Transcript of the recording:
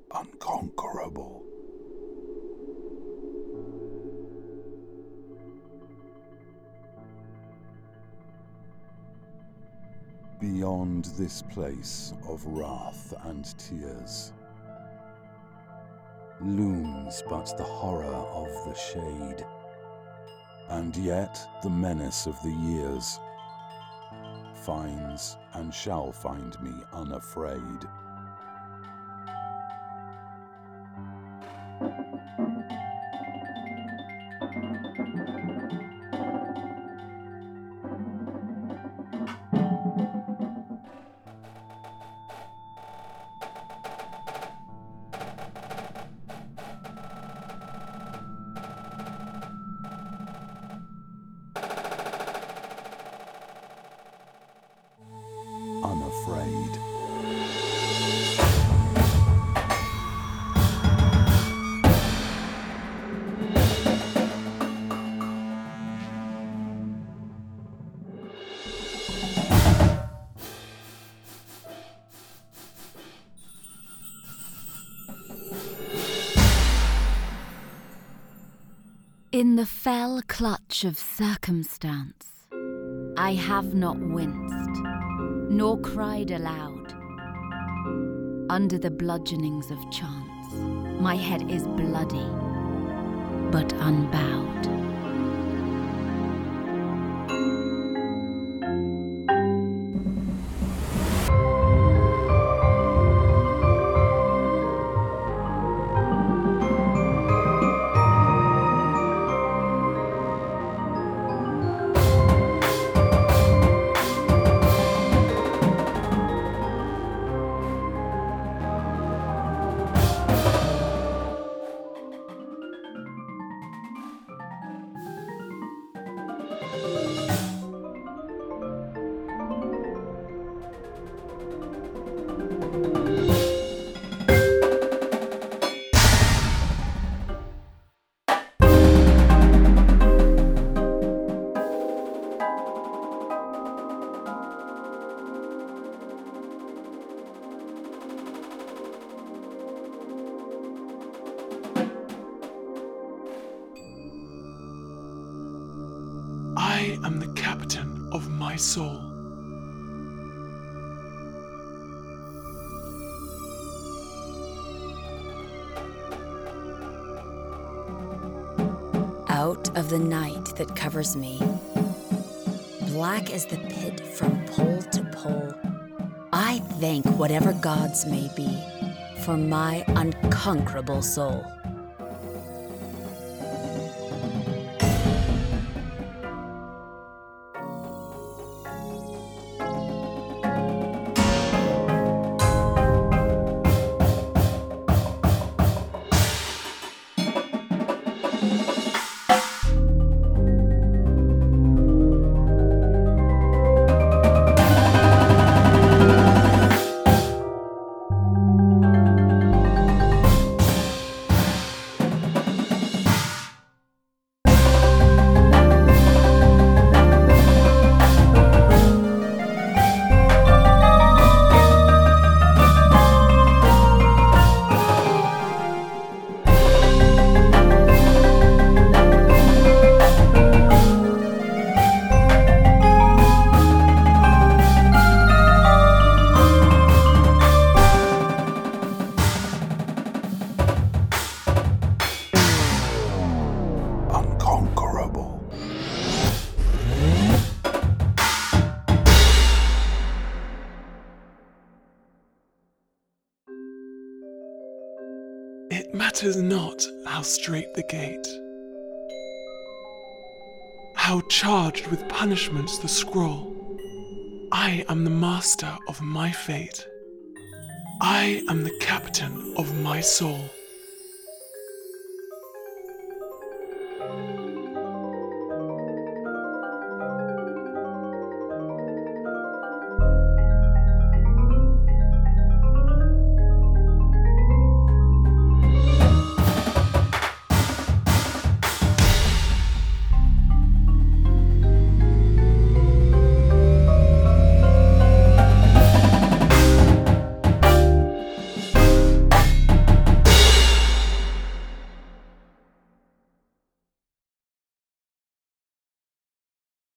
unconquerable. Beyond this place of wrath and tears looms but the horror of the shade, and yet the menace of the years finds and shall find me unafraid. Unafraid. In the fell clutch of circumstance, I have not winced, nor cried aloud. Under the bludgeonings of chance, my head is bloody, but unbowed. I am the captain of my soul. Out of the night that covers me, black as the pit from pole to pole, I thank whatever gods may be for my unconquerable soul. It matters not how straight the gate, how charged with punishments the scroll. I am the master of my fate. I am the captain of my soul.